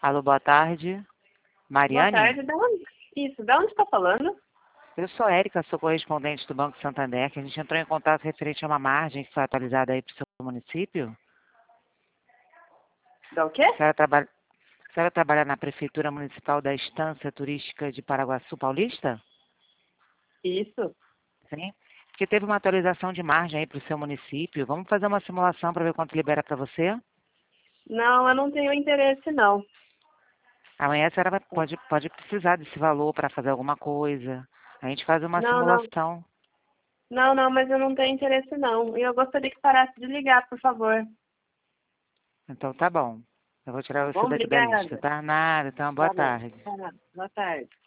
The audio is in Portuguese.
Alô, boa tarde. Boa Mariane? tarde, da onde está falando? Eu sou Érica, sou correspondente do Banco Santander, que a gente entrou em contato referente a uma margem que foi atualizada aí para o seu município. Da o quê? A senhora trabalha na Prefeitura Municipal da Estância Turística de Paraguaçu Paulista? Isso. Sim. Porque teve uma atualização de margem aí para o seu município. Vamos fazer uma simulação para ver quanto libera para você? Não, eu não tenho interesse, não. Amanhã a senhora pode precisar desse valor para fazer alguma coisa. A gente faz uma Não, não. simulação. Não, mas eu não tenho interesse, não. E eu gostaria que parasse de ligar, por favor. Então tá bom. Eu vou Tá tirar você bom? daqui da lista, Obrigada. tá? Nada, então boa Tá bom. tarde. Tá. Boa tarde.